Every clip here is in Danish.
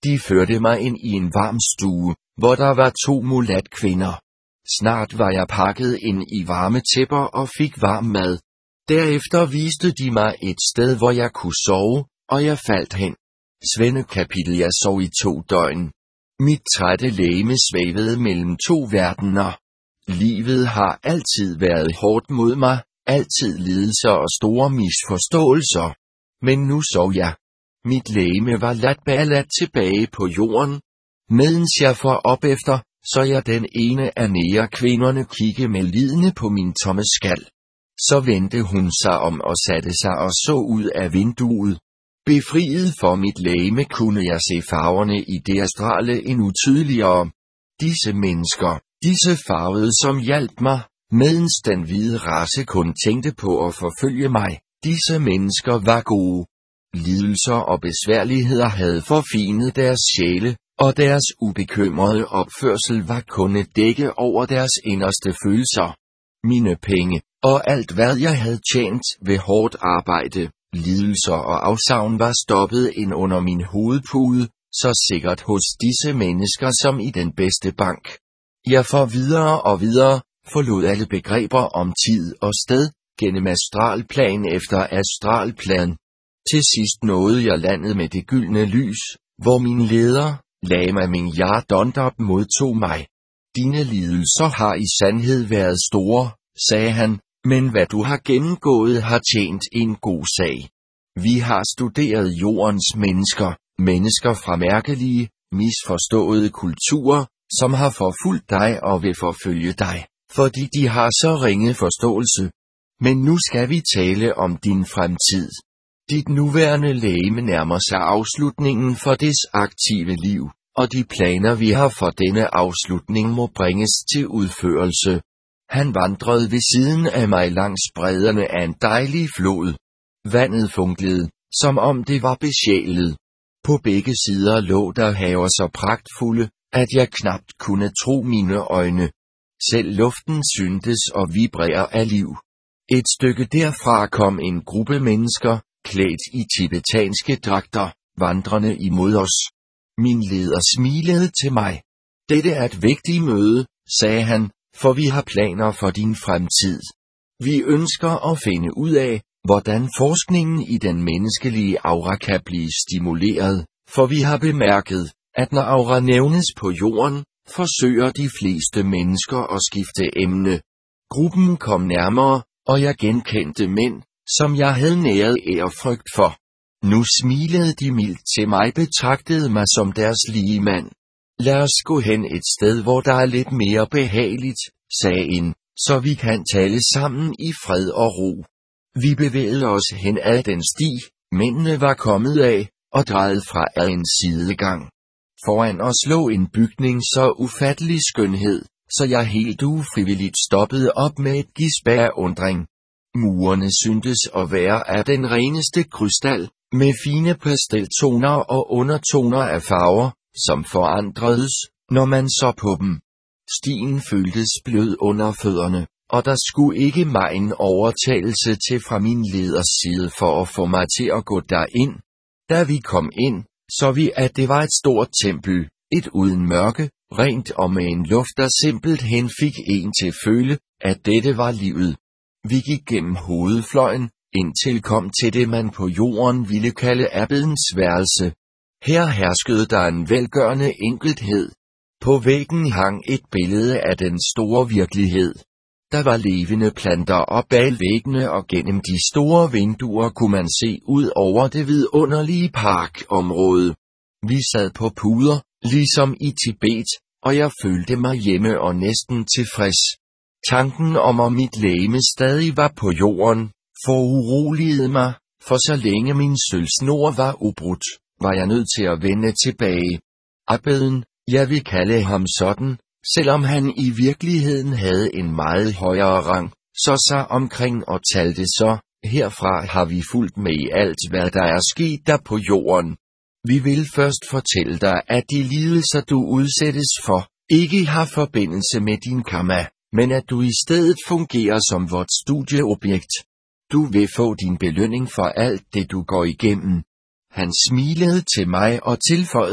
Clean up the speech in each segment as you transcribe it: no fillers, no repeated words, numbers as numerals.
De førte mig ind i en varm stue, hvor der var 2 mulatkvinder. Snart var jeg pakket ind i varme tæpper og fik varm mad. Derefter viste de mig et sted, hvor jeg kunne sove, og jeg faldt hen. Svendekapitel. Jeg sov i 2 døgn. Mit trætte legeme svævede mellem 2 verdener. Livet har altid været hårdt mod mig, altid lidelser og store misforståelser. Men nu sov jeg. Mit legeme var ladt tilbage på jorden. Medens jeg får op efter, så jeg den ene af negerkvinderne kigge med lidende på min tomme skal. Så vendte hun sig om og satte sig og så ud af vinduet. Befriet for mit legeme kunne jeg se farverne i det astrale endnu tydeligere. Disse mennesker, disse farvede som hjalp mig, medens den hvide race kun tænkte på at forfølge mig, disse mennesker var gode. Lidelser og besværligheder havde forfinet deres sjæle, og deres ubekymrede opførsel var kun et dække over deres inderste følelser. Mine penge, og alt hvad jeg havde tjent ved hårdt arbejde, lidelser og afsavn var stoppet ind under min hovedpude, så sikkert hos disse mennesker som i den bedste bank. Jeg for videre og videre, forlod alle begreber om tid og sted, gennem astralplan efter astralplan. Til sidst nåede jeg landet med det gyldne lys, hvor min leder, Lama Mingyar Dondop, modtog mig. Dine lidelser har i sandhed været store, sagde han, men hvad du har gennemgået har tjent en god sag. Vi har studeret jordens mennesker fra mærkelige, misforståede kulturer, som har forfulgt dig og vil forfølge dig, fordi de har så ringe forståelse. Men nu skal vi tale om din fremtid. Dit nuværende legeme nærmer sig afslutningen for dets aktive liv, og de planer vi har for denne afslutning må bringes til udførelse. Han vandrede ved siden af mig langs bredderne af en dejlig flod. Vandet funklede, som om det var besjælet. På begge sider lå der haver så pragtfulde, at jeg knapt kunne tro mine øjne. Selv luften syntes og vibrere af liv. Et stykke derfra kom en gruppe mennesker, klædt i tibetanske dragter, vandrende imod os. Min leder smilede til mig. Dette er et vigtigt møde, sagde han, for vi har planer for din fremtid. Vi ønsker at finde ud af, hvordan forskningen i den menneskelige aura kan blive stimuleret, for vi har bemærket, at når aura nævnes på jorden, forsøger de fleste mennesker at skifte emne. Gruppen kom nærmere, og jeg genkendte mænd, som jeg havde næret ærefrygt for. Nu smilede de mildt til mig, betragtede mig som deres ligemand. Lad os gå hen et sted, hvor der er lidt mere behageligt, sagde en, så vi kan tale sammen i fred og ro. Vi bevægede os hen ad den sti, mændene var kommet af, og drejede fra ad en sidegang. Foran os lå en bygning så ufattelig skønhed, så jeg helt ufrivilligt stoppede op med et gisp af undring. Murene syntes at være af den reneste krystal, med fine pasteltoner og undertoner af farver, som forandredes, når man så på dem. Stien føltes blød under fødderne, og der skulle ikke megen overtagelse til fra min leders side for at få mig til at gå derind. Da vi kom ind, så vi at det var et stort tempel, et uden mørke, rent og med en luft, der simpelthen fik en til føle, at dette var livet. Vi gik gennem hovedfløjen, indtil kom til det man på jorden ville kalde abbedens værelse. Her herskede der en velgørende enkelthed. På væggen hang et billede af den store virkelighed. Der var levende planter op bag væggene, og gennem de store vinduer kunne man se ud over det vidunderlige parkområde. Vi sad på puder, ligesom i Tibet, og jeg følte mig hjemme og næsten tilfreds. Tanken om at mit legeme stadig var på jorden, foruroligede mig, for så længe min sølvsnor var ubrudt, var jeg nødt til at vende tilbage. Abbeden, jeg vil kalde ham sådan, selvom han i virkeligheden havde en meget højere rang, så sig omkring og talte så, herfra har vi fulgt med i alt hvad der er sket der på jorden. Vi vil først fortælle dig, at de lidelser du udsættes for, ikke har forbindelse med din karma, men at du i stedet fungerer som vort studieobjekt. Du vil få din belønning for alt det du går igennem. Han smilede til mig og tilføjede,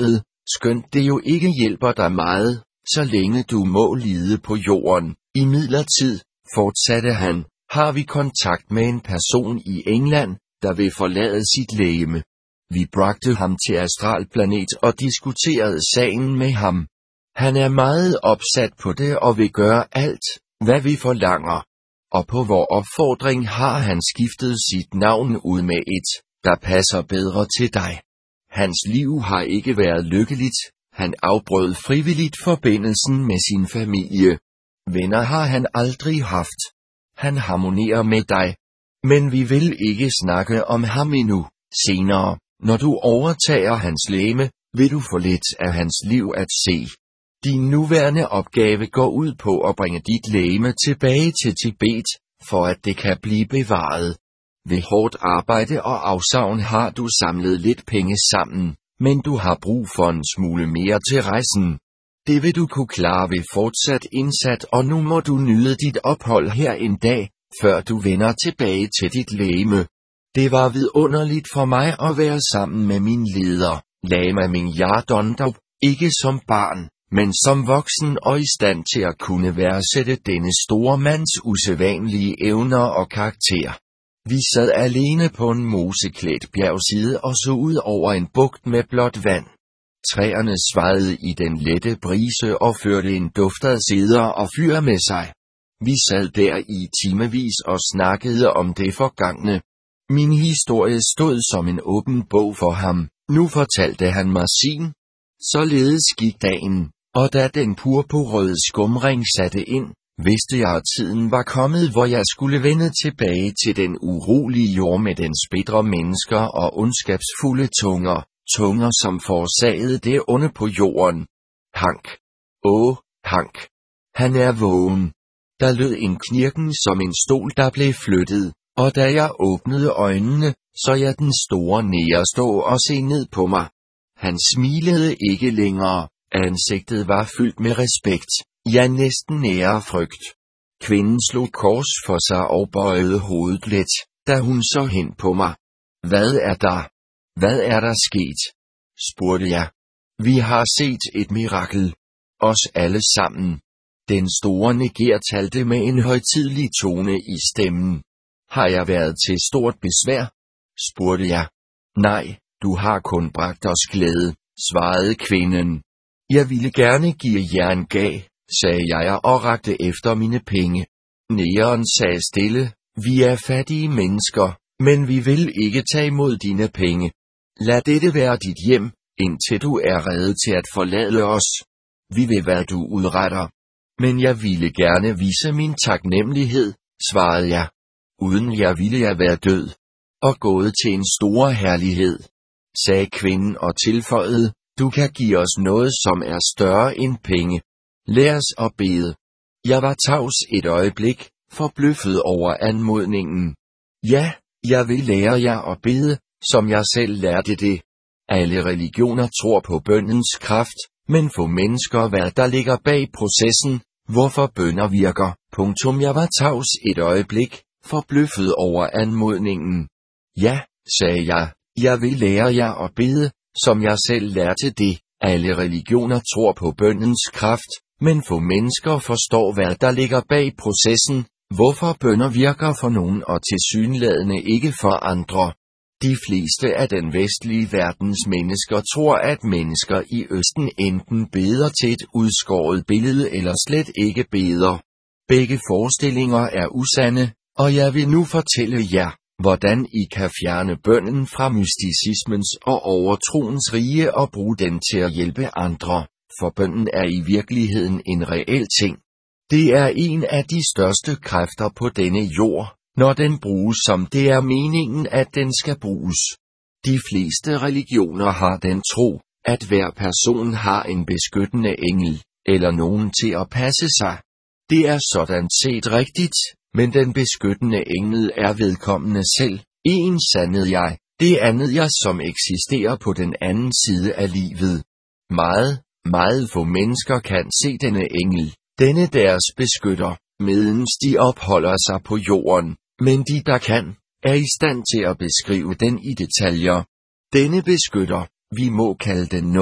skønt det jo ikke hjælper dig meget, så længe du må lide på jorden. Imidlertid, fortsatte han, har vi kontakt med en person i England, der vil forlade sit legeme. Vi bragte ham til astralplanet og diskuterede sagen med ham. Han er meget opsat på det og vil gøre alt, hvad vi forlanger. Og på vor opfordring har han skiftet sit navn ud med et, der passer bedre til dig. Hans liv har ikke været lykkeligt, han afbrød frivilligt forbindelsen med sin familie. Venner har han aldrig haft. Han harmonerer med dig. Men vi vil ikke snakke om ham endnu. Senere, når du overtager hans legeme, vil du få lidt af hans liv at se. Din nuværende opgave går ud på at bringe dit legeme tilbage til Tibet, for at det kan blive bevaret. Ved hårdt arbejde og afsavn har du samlet lidt penge sammen, men du har brug for en smule mere til rejsen. Det vil du kunne klare ved fortsat indsat, og nu må du nyde dit ophold her en dag, før du vender tilbage til dit legeme. Det var vidunderligt for mig at være sammen med min leder, Lama Mingyar Dondop, ikke som barn, men som voksen og i stand til at kunne værdsætte denne store mands usædvanlige evner og karakter. Vi sad alene på en moseklædt bjergside og så ud over en bugt med blåt vand. Træerne svajede i den lette brise og førte en duft af ceder og fyr med sig. Vi sad der i timevis og snakkede om det forgangne. Min historie stod som en åben bog for ham. Nu fortalte han mig sin. Således gik dagen, og da den purpurrøde skumring satte ind, vidste jeg, at tiden var kommet, hvor jeg skulle vende tilbage til den urolige jord med dens bitre mennesker og ondskabsfulde tunger som forårsagede det onde på jorden. Hank. Hank. Han er vågen. Der lød en knirken som en stol, der blev flyttet, og da jeg åbnede øjnene, så jeg den store nære stå og se ned på mig. Han smilede ikke længere, ansigtet var fyldt med respekt, ja næsten nære frygt. Kvinden slog kors for sig og bøjede hovedet let, da hun så hen på mig. Hvad er der? Hvad er der sket? Spurgte jeg. Vi har set et mirakel. Os alle sammen. Den store neger talte med en højtidelig tone i stemmen. Har jeg været til stort besvær? Spurgte jeg. Nej, du har kun bragt os glæde, svarede kvinden. Jeg ville gerne give jer en gav, sagde jeg og rakte efter mine penge. Negeren sagde stille, vi er fattige mennesker, men vi vil ikke tage imod dine penge. Lad dette være dit hjem, indtil du er rede til at forlade os. Vi ved hvad du udretter. Men jeg ville gerne vise min taknemmelighed, svarede jeg. Uden jer ville jeg være død. Og gået til en stor herlighed, sagde kvinden og tilføjede, du kan give os noget som er større end penge. Lær os at bede. Jeg var tavs et øjeblik, forbløffet over anmodningen. Ja, jeg vil lære jer at bede, som jeg selv lærte det. Alle religioner tror på bønnens kraft, men få mennesker hvad der ligger bag processen, hvorfor bønner virker. Jeg var tavs et øjeblik, forbløffet over anmodningen. Ja, sagde jeg vil lære jer at bede, som jeg selv lærte det. Alle religioner tror på bønnens kraft, men få mennesker forstår hvad der ligger bag processen, hvorfor bønner virker for nogen og tilsyneladende ikke for andre. De fleste af den vestlige verdens mennesker tror, at mennesker i Østen enten beder til et udskåret billede eller slet ikke beder. Begge forestillinger er usande, og jeg vil nu fortælle jer, hvordan I kan fjerne bønnen fra mysticismens og overtroens rige og bruge den til at hjælpe andre, for bønnen er i virkeligheden en reel ting. Det er en af de største kræfter på denne jord, når den bruges som det er meningen at den skal bruges. De fleste religioner har den tro, at hver person har en beskyttende engel, eller nogen til at passe sig. Det er sådan set rigtigt, men den beskyttende engel er vedkommende selv, en sandhed jeg, det andet jeg som eksisterer på den anden side af livet. Meget få mennesker kan se denne engel, denne deres beskytter, medens de opholder sig på jorden, men de der kan, er i stand til at beskrive den i detaljer. Denne beskytter, vi må kalde den noget,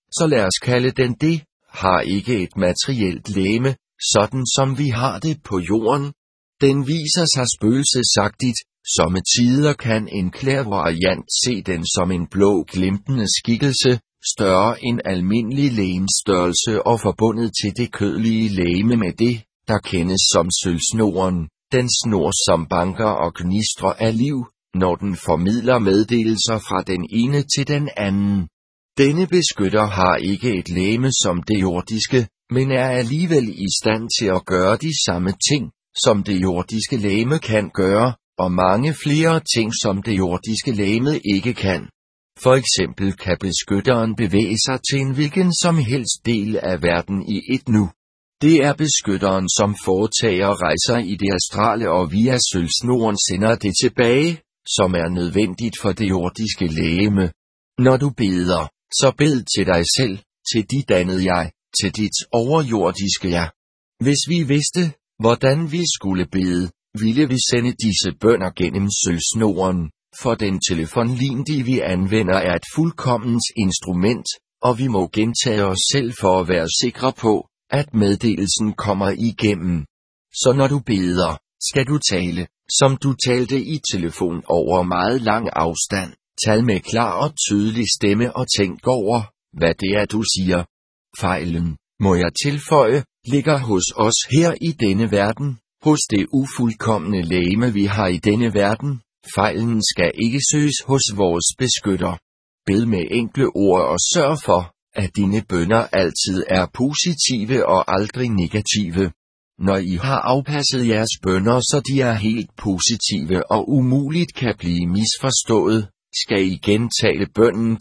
så lad os kalde den det, har ikke et materielt legeme, sådan som vi har det på jorden. Den viser sig spøgelsesagtigt, somme tider kan en clairvoyant se den som en blå glimtende skikkelse, større end almindelig legemsstørrelse og forbundet til det kødelige legeme med det, der kendes som sølvsnoren, den snor som banker og gnistrer af liv, når den formidler meddelelser fra den ene til den anden. Denne beskytter har ikke et legeme som det jordiske, men er alligevel i stand til at gøre de samme ting, som det jordiske legeme kan gøre, og mange flere ting som det jordiske legeme ikke kan. For eksempel kan beskytteren bevæge sig til en hvilken som helst del af verden i et nu. Det er beskytteren, som foretager rejser i det astrale og via sølvsnoren sender det tilbage, som er nødvendigt for det jordiske legeme. Når du beder, så bed til dig selv, til dit andet jeg, til dit overjordiske jeg. Hvis vi vidste, hvordan vi skulle bede, ville vi sende disse bønner gennem sølvsnoren, for den telefonlinje vi anvender er et fuldkomment instrument, og vi må gentage os selv for at være sikre på, at meddelelsen kommer igennem. Så når du beder, skal du tale, som du talte i telefon over meget lang afstand. Tal med klar og tydelig stemme og tænk over, hvad det er du siger. Fejlen, må jeg tilføje, ligger hos os her i denne verden, hos det ufuldkomne legeme vi har i denne verden. Fejlen skal ikke søges hos vores beskytter. Bed med enkle ord og sørg for, at dine bønner altid er positive og aldrig negative. Når I har afpasset jeres bønner, så de er helt positive og umuligt kan blive misforstået, skal I gentage bønnen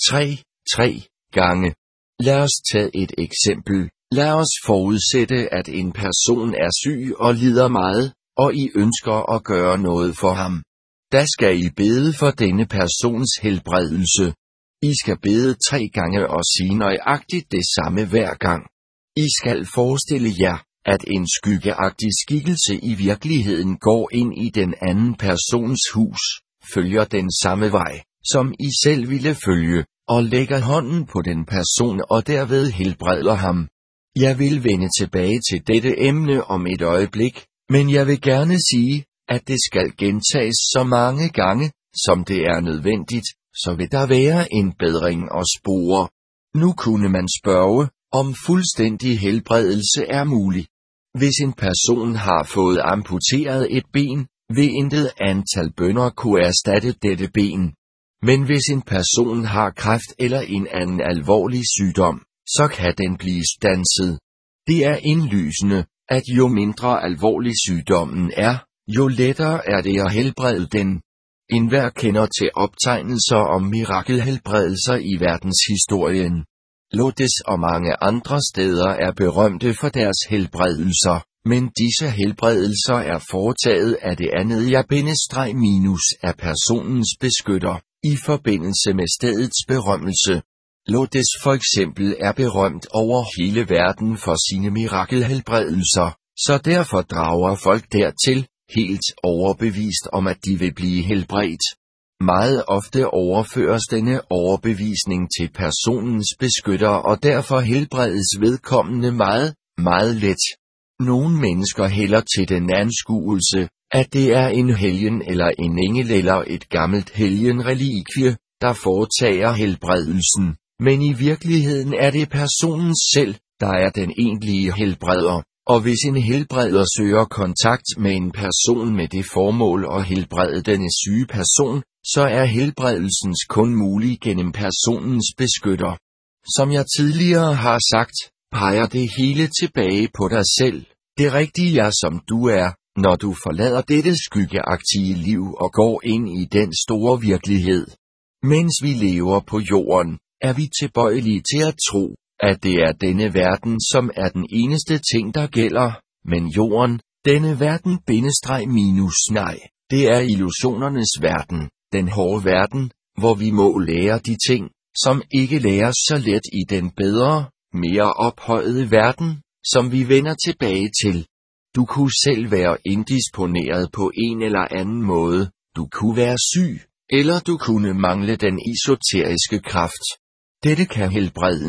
3 gange. Lad os tage et eksempel. Lad os forudsætte, at en person er syg og lider meget, og I ønsker at gøre noget for ham. Da skal I bede for denne persons helbredelse. I skal bede 3 gange og sige nøjagtigt det samme hver gang. I skal forestille jer, at en skyggeagtig skikkelse i virkeligheden går ind i den anden persons hus, følger den samme vej, som I selv ville følge, og lægger hånden på den person og derved helbreder ham. Jeg vil vende tilbage til dette emne om et øjeblik, men jeg vil gerne sige, at det skal gentages så mange gange, som det er nødvendigt, så vil der være en bedring at spore. Nu kunne man spørge, om fuldstændig helbredelse er mulig. Hvis en person har fået amputeret et ben, vil intet antal bønner kunne erstatte dette ben. Men hvis en person har kræft eller en anden alvorlig sygdom, så kan den blive standset. Det er indlysende, at jo mindre alvorlig sygdommen er, jo lettere er det at helbrede den. Enhver kender til optegnelser om mirakelhelbredelser i verdenshistorien. Lourdes og mange andre steder er berømte for deres helbredelser, men disse helbredelser er foretaget af det andet jeg-minus af personens beskytter, i forbindelse med stedets berømmelse. Lourdes for eksempel er berømt over hele verden for sine mirakelhelbredelser, så derfor drager folk dertil, helt overbevist om at de vil blive helbredt. Meget ofte overføres denne overbevisning til personens beskytter, og derfor helbredes vedkommende meget let. Nogle mennesker hælder til den anskuelse, at det er en helgen eller en engel eller et gammelt helgenrelikvie, der foretager helbredelsen, men i virkeligheden er det personen selv, der er den egentlige helbreder. Og hvis en helbreder søger kontakt med en person med det formål at helbrede denne syge person, så er helbredelsens kun mulig gennem personens beskytter. Som jeg tidligere har sagt, peger det hele tilbage på dig selv, det rigtige jeg som du er, når du forlader dette skyggeagtige liv og går ind i den store virkelighed. Mens vi lever på jorden, er vi tilbøjelige til at tro, at det er denne verden, som er den eneste ting, der gælder, men jorden, denne verden -nej, det er illusionernes verden, den hårde verden, hvor vi må lære de ting, som ikke læres så let i den bedre, mere ophøjede verden, som vi vender tilbage til. Du kunne selv være indisponeret på en eller anden måde, du kunne være syg, eller du kunne mangle den esoteriske kraft. Dette kan helbredes,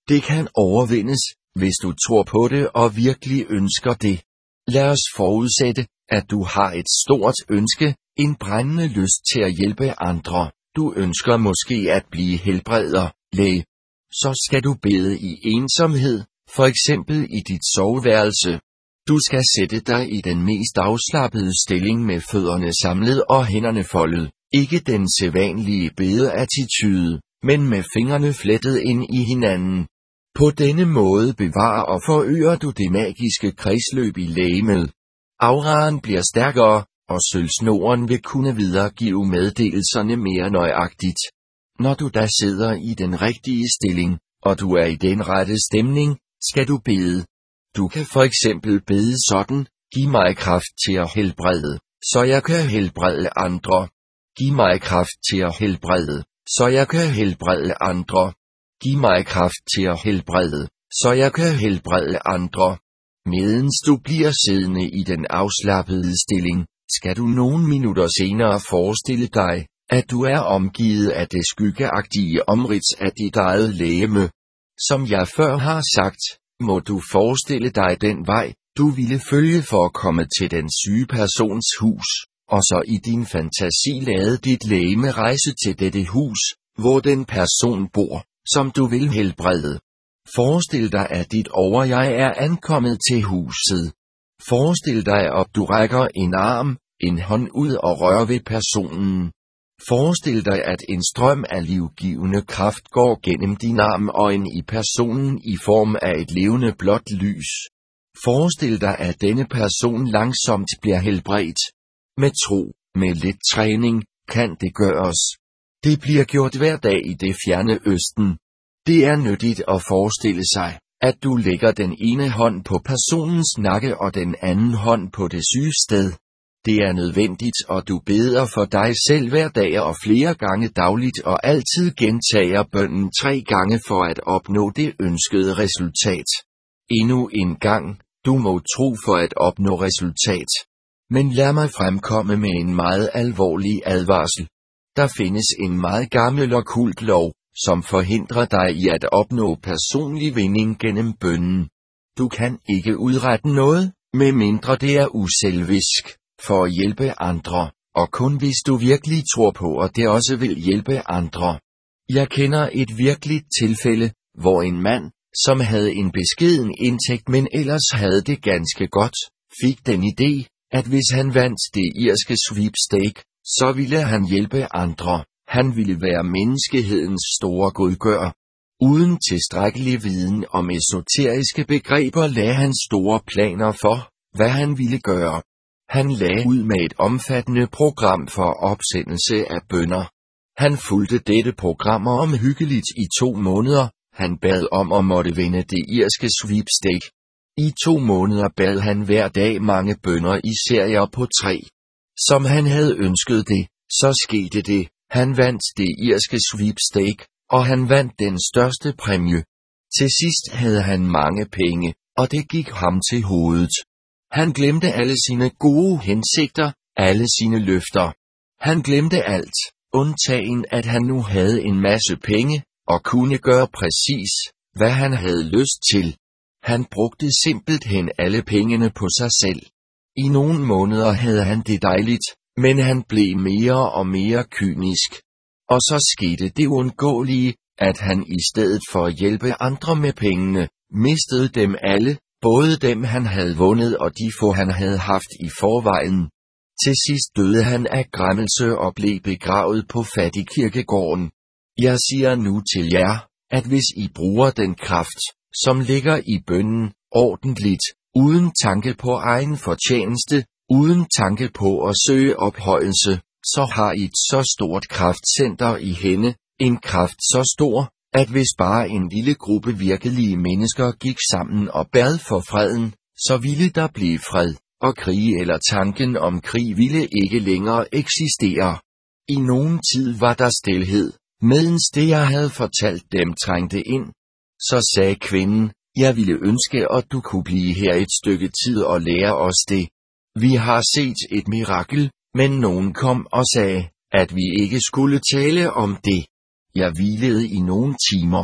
Det kan overvindes, hvis du tror på det og virkelig ønsker det. Lad os forudsætte, at du har et stort ønske, en brændende lyst til at hjælpe andre. Du ønsker måske at blive helbreder, læge. Så skal du bede i ensomhed, for eksempel i dit soveværelse. Du skal sætte dig i den mest afslappede stilling med fødderne samlet og hænderne foldet. Ikke den sædvanlige bedeattitude, men med fingrene flettet ind i hinanden. På denne måde bevarer og forøger du det magiske kredsløb i legemet. Auraen bliver stærkere, og sølvsnoren vil kunne videregive meddelelserne mere nøjagtigt. Når du da sidder i den rigtige stilling, og du er i den rette stemning, skal du bede. Du kan for eksempel bede sådan: giv mig kraft til at helbrede, så jeg kan helbrede andre. Giv mig kraft til at helbrede, så jeg kan helbrede andre. Giv mig kraft til at helbrede, så jeg kan helbrede andre. Medens du bliver siddende i den afslappede stilling, skal du nogle minutter senere forestille dig, at du er omgivet af det skyggeagtige omrids af dit eget legeme. Som jeg før har sagt, må du forestille dig den vej, du ville følge for at komme til den syge persons hus, og så i din fantasi lade dit legeme rejse til dette hus, hvor den person bor, som du vil helbrede. Forestil dig, at dit overjeg er ankommet til huset. Forestil dig, at du rækker en arm, en hånd ud og rører ved personen. Forestil dig, at en strøm af livgivende kraft går gennem din arm og ind i personen i form af et levende blåt lys. Forestil dig, at denne person langsomt bliver helbredt. Med tro, med lidt træning, kan det gøres. Det bliver gjort hver dag i det fjerne østen. Det er nyttigt at forestille sig, at du lægger den ene hånd på personens nakke og den anden hånd på det syge sted. Det er nødvendigt, og du beder for dig selv hver dag og flere gange dagligt og altid gentager bønnen 3 gange for at opnå det ønskede resultat. Endnu en gang, du må tro for at opnå resultat. Men lad mig fremkomme med en meget alvorlig advarsel. Der findes en meget gammel okkult lov, som forhindrer dig i at opnå personlig vinding gennem bønnen. Du kan ikke udrette noget, medmindre det er uselvisk, for at hjælpe andre, og kun hvis du virkelig tror på, at det også vil hjælpe andre. Jeg kender et virkeligt tilfælde, hvor en mand, som havde en beskeden indtægt, men ellers havde det ganske godt, fik den idé, at hvis han vandt det irske sweepstake, så ville han hjælpe andre. Han ville være menneskehedens store godgør. Uden tilstrækkelig viden om esoteriske begreber lagde han store planer for, hvad han ville gøre. Han lagde ud med et omfattende program for opsendelse af bønner. Han fulgte dette program omhyggeligt i 2 måneder. Han bad om at måtte vinde det irske sweepstake. I 2 måneder bad han hver dag mange bønner i serier på 3. Som han havde ønsket det, så skete det. Han vandt det irske sweepstake, og han vandt den største præmie. Til sidst havde han mange penge, og det gik ham til hovedet. Han glemte alle sine gode hensigter, alle sine løfter. Han glemte alt, undtagen at han nu havde en masse penge, og kunne gøre præcis, hvad han havde lyst til. Han brugte simpelthen alle pengene på sig selv. I nogle måneder havde han det dejligt, men han blev mere og mere kynisk. Og så skete det uundgåelige, at han i stedet for at hjælpe andre med pengene, mistede dem alle, både dem han havde vundet og de få han havde haft i forvejen. Til sidst døde han af græmmelse og blev begravet på fattigkirkegården. Jeg siger nu til jer, at hvis I bruger den kraft, som ligger i bønnen, ordentligt, uden tanke på egen fortjeneste, uden tanke på at søge ophøjelse, så har I et så stort kraftcenter i hænde, en kraft så stor, at hvis bare en lille gruppe virkelige mennesker gik sammen og bad for freden, så ville der blive fred, og krig eller tanken om krig ville ikke længere eksistere. I nogen tid var der stilhed, medens det jeg havde fortalt dem trængte ind. Så sagde kvinden, jeg ville ønske, at du kunne blive her et stykke tid og lære os det. Vi har set et mirakel, men nogen kom og sagde, at vi ikke skulle tale om det. Jeg hvilede i nogle timer.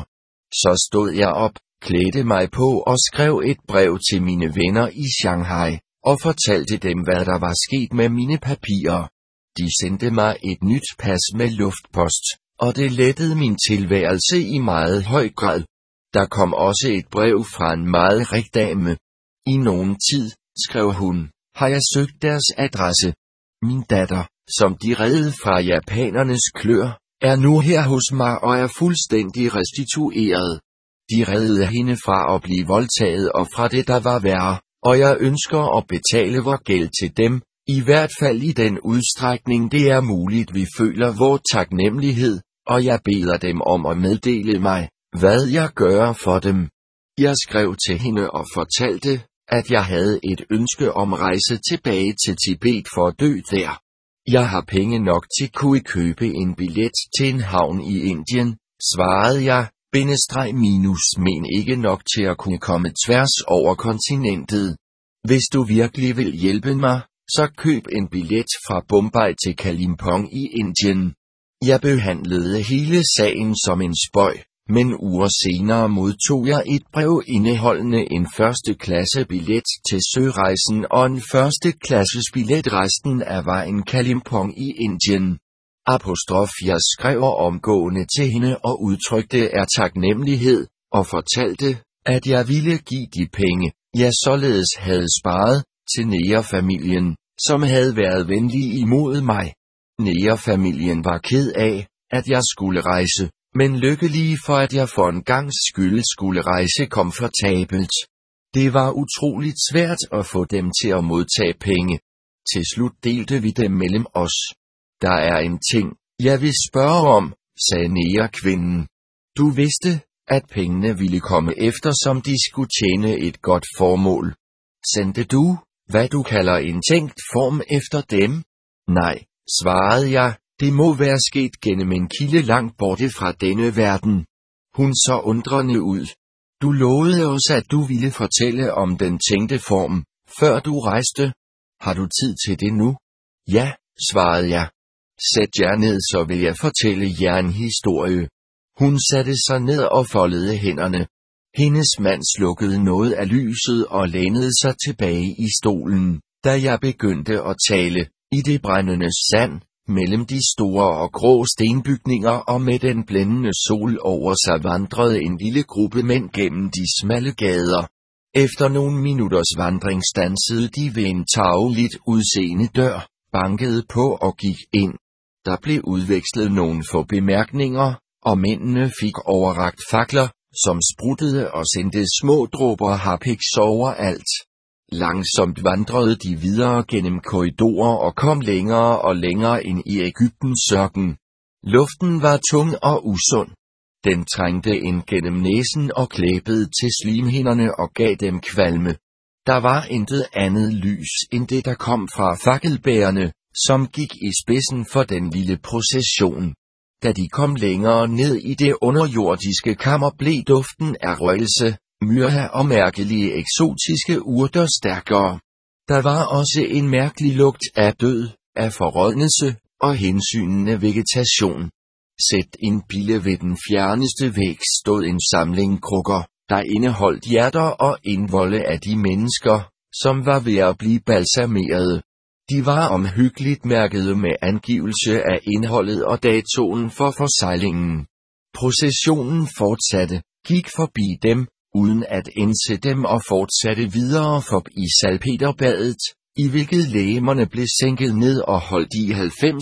Så stod jeg op, klædte mig på og skrev et brev til mine venner i Shanghai, og fortalte dem, hvad der var sket med mine papirer. De sendte mig et nyt pas med luftpost, og det lettede min tilværelse i meget høj grad. Der kom også et brev fra en meget rig dame. I nogen tid, skrev hun, har jeg søgt deres adresse. Min datter, som de reddede fra japanernes klør, er nu her hos mig og er fuldstændig restitueret. De reddede hende fra at blive voldtaget og fra det, der var værre, og jeg ønsker at betale vor gæld til dem, i hvert fald i den udstrækning det er muligt. Vi føler vor taknemmelighed, og jeg beder dem om at meddele mig, hvad jeg gør for dem. Jeg skrev til hende og fortalte, at jeg havde et ønske om rejse tilbage til Tibet for at dø der. Jeg har penge nok til at kunne købe en billet til en havn i Indien, svarede jeg, men ikke nok til at kunne komme tværs over kontinentet. Hvis du virkelig vil hjælpe mig, så køb en billet fra Bombay til Kalimpong i Indien. Jeg behandlede hele sagen som en spøg, men uger senere modtog jeg et brev indeholdende en første klasse billet til sørejsen og en første klasses billet resten af vejen Kalimpong i Indien. Jeg skrev omgående til hende og udtrykte taknemmelighed, og fortalte, at jeg ville give de penge, jeg således havde sparet, til Neger-familien, som havde været venlig imod mig. Neger-familien var ked af, at jeg skulle rejse, men lykkelige for at jeg for en gangs skyld skulle rejse komfortabelt. Det var utroligt svært at få dem til at modtage penge. Til slut delte vi dem mellem os. Der er en ting, jeg vil spørge om, sagde Neger-kvinden. Du vidste, at pengene ville komme efter, som de skulle tjene et godt formål. Sendte du, hvad du kalder en tænkt form efter dem? Nej, svarede jeg, det må være sket gennem en kilde langt borte fra denne verden. Hun så undrende ud. Du lovede os, at du ville fortælle om den tænkte form, før du rejste. Har du tid til det nu? Ja, svarede jeg. Sæt jer ned, så vil jeg fortælle jer en historie. Hun satte sig ned og foldede hænderne. Hendes mand slukkede noget af lyset og lænede sig tilbage i stolen, da jeg begyndte at tale, i det brændende sand, mellem de store og grå stenbygninger, og med den blændende sol over sig vandrede en lille gruppe mænd gennem de smalle gader. Efter nogle minutters vandring standsede de ved en tarveligt udseende dør, bankede på og gik ind. Der blev udvekslet nogle få bemærkninger, og mændene fik overrakt fakler, som spruttede og sendte små dråber harpiks overalt. Langsomt vandrede de videre gennem korridorer og kom længere og længere ind i Egyptens ørken. Luften var tung og usund. Den trængte ind gennem næsen og klæbede til slimhinderne og gav dem kvalme. Der var intet andet lys end det, der kom fra fakkelbærerne, som gik i spidsen for den lille procession. Da de kom længere ned i det underjordiske kammer, blev duften af røgelse, myrha og mærkelige eksotiske urter stærkere. Der var også en mærkelig lugt af død, af forrådnelse og hensynende vegetation. Sæt en pille ved den fjerneste væg stod en samling krukker, der indeholdt hjerter og indvolde af de mennesker, som var ved at blive balsameret. De var omhyggeligt mærkede med angivelse af indholdet og datoen for forsejlingen. Processionen fortsatte, gik forbi dem, uden at indse dem, og fortsatte videre forbi salpeterbadet, i hvilket legemerne blev sænket ned og holdt i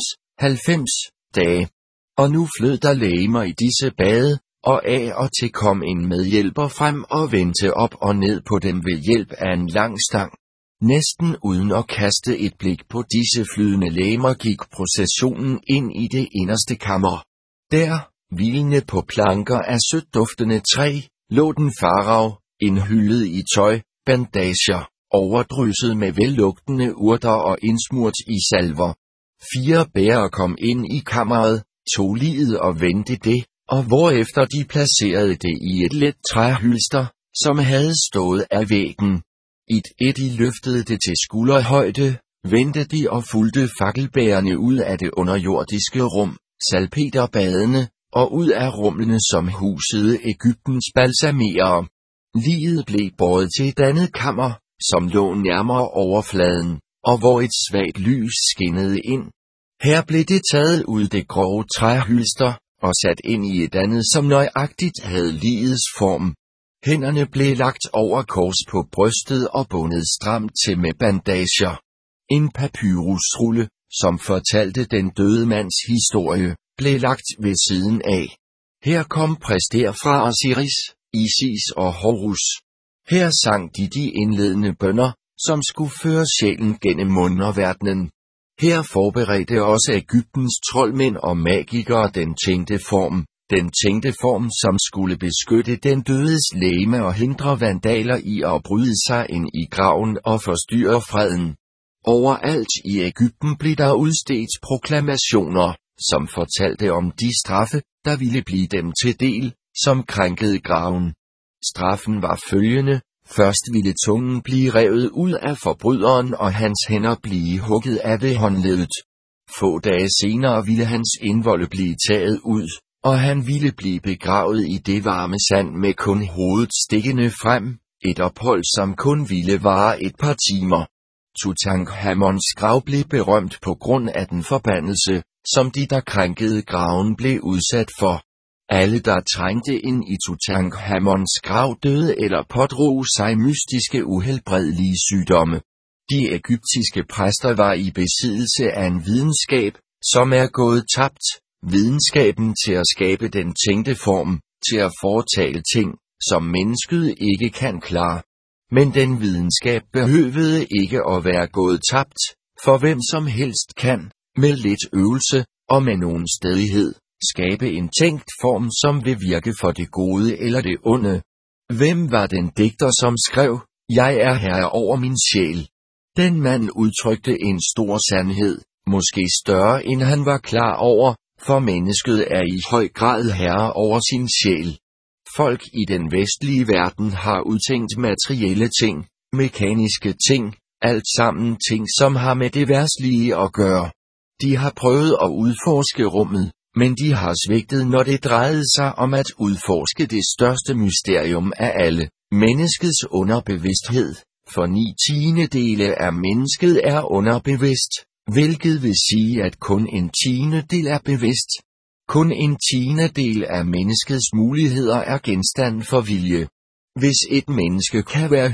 90 dage. Og nu flød der legemer i disse bade, og af og til kom en medhjælper frem og vendte op og ned på dem ved hjælp af en lang stang. Næsten uden at kaste et blik på disse flydende legemer gik processionen ind i det inderste kammer. Der, hvilende på planker af sødt duftende træ, lå den farao, indhyllet i tøj, bandager, overdrysset med vellugtende urter og indsmurt i salver. 4 bærere kom ind i kammeret, tog liget og vendte det, og hvorefter de placerede det i et let træhylster, som havde stået af væggen. De løftede det til skulderhøjde, vendte de og fulgte fakkelbærerne ud af det underjordiske rum, salpeterbadene, og ud af rumlene som husede Egyptens balsamerer. Liget blev båret til et andet kammer, som lå nærmere overfladen, og hvor et svagt lys skinnede ind. Her blev det taget ud det grove træhylster, og sat ind i et andet, som nøjagtigt havde ligets form. Hænderne blev lagt over kors på brystet og bundet stramt til med bandager. En papyrusrulle, som fortalte den døde mands historie, blev lagt ved siden af. Her kom præster fra Osiris, Isis og Horus. Her sang de indledende bønner, som skulle føre sjælen gennem underverdenen. Her forberedte også Egyptens troldmænd og magikere den tænkte form, som skulle beskytte den dødes legeme og hindre vandaler i at bryde sig ind i graven og forstyrre freden. Overalt i Egypten blev der udstedt proklamationer, som fortalte om de straffe, der ville blive dem til del, som krænkede graven. Straffen var følgende: først ville tungen blive revet ud af forbryderen og hans hænder blive hugget af ved håndleddet. Få dage senere ville hans indvolde blive taget ud, og han ville blive begravet i det varme sand med kun hovedet stikkende frem, et ophold som kun ville vare et par timer. Tutankhamons grav blev berømt på grund af den forbandelse, som de der krænkede graven blev udsat for. Alle der trængte ind i Tutankhamons grav døde eller pådrog sig mystiske uhelbredelige sygdomme. De egyptiske præster var i besiddelse af en videnskab, som er gået tabt. Videnskaben til at skabe den tænkte form, til at foretale ting, som mennesket ikke kan klare. Men den videnskab behøvede ikke at være gået tabt, for hvem som helst kan, med lidt øvelse og med nogen stædighed, skabe en tænkt form, som vil virke for det gode eller det onde. Hvem var den digter, som skrev, "Jeg er herre over min sjæl"? Den mand udtrykte en stor sandhed, måske større end han var klar over, for mennesket er i høj grad herre over sin sjæl. Folk i den vestlige verden har udtænkt materielle ting, mekaniske ting, alt sammen ting, som har med det verdslige at gøre. De har prøvet at udforske rummet, men de har svigtet, når det drejede sig om at udforske det største mysterium af alle, menneskets underbevidsthed, for 9/10 af mennesket er underbevidst, hvilket vil sige, at kun 1/10 er bevidst. Kun 1/10 af menneskets muligheder er genstand for vilje. Hvis et menneske kan være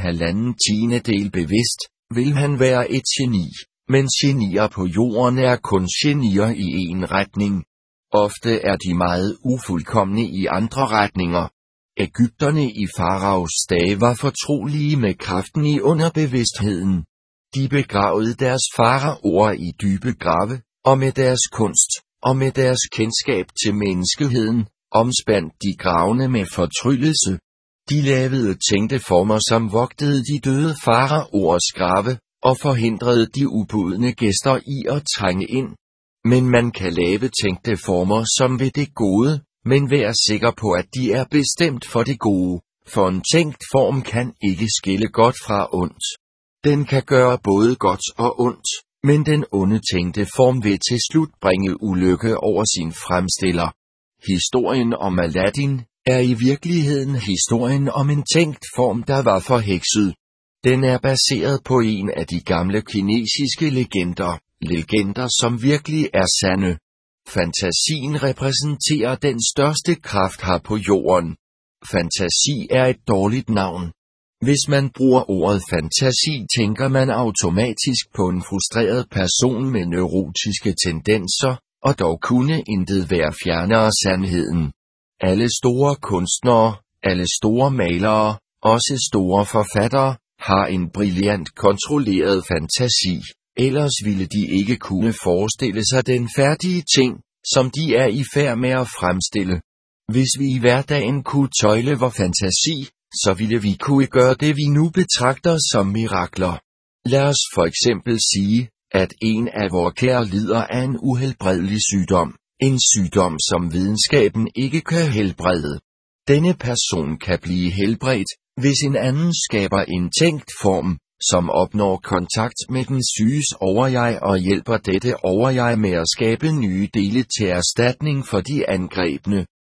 1/2 bevidst, vil han være et geni, men genier på jorden er kun genier i en retning. Ofte er de meget ufuldkomne i andre retninger. Egypterne i faraos dage var fortrolige med kraften i underbevidstheden. De begravede deres faraoer i dybe grave, og med deres kunst, og med deres kendskab til menneskeheden, omspandt de gravene med fortryllelse. De lavede tænkte former, som vogtede de døde faraoers grave, og forhindrede de ubudne gæster i at trænge ind. Men man kan lave tænkte former som ved det gode, men vær sikker på, at de er bestemt for det gode, for en tænkt form kan ikke skille godt fra ondt. Den kan gøre både godt og ondt, men den onde tænkte form vil til slut bringe ulykke over sin fremstiller. Historien om Aladdin er i virkeligheden historien om en tænkt form, der var forhekset. Den er baseret på en af de gamle kinesiske legender, som virkelig er sande. Fantasien repræsenterer den største kraft her på jorden. Fantasi er et dårligt navn. Hvis man bruger ordet fantasi, tænker man automatisk på en frustreret person med neurotiske tendenser, og dog kunne intet være fjernere sandheden. Alle store kunstnere, alle store malere, også store forfattere, har en brilliant kontrolleret fantasi, ellers ville de ikke kunne forestille sig den færdige ting, som de er i færd med at fremstille. Hvis vi i hverdagen kunne tøjle vor fantasi, så ville vi kunne gøre det, vi nu betragter som mirakler. Lad os for eksempel sige, at en af vore kære lider af en uhelbredelig sygdom, en sygdom som videnskaben ikke kan helbrede. Denne person kan blive helbredt, hvis en anden skaber en tænkt form, som opnår kontakt med den syges overjeg og hjælper dette overjeg med at skabe nye dele til erstatning for de angrebne.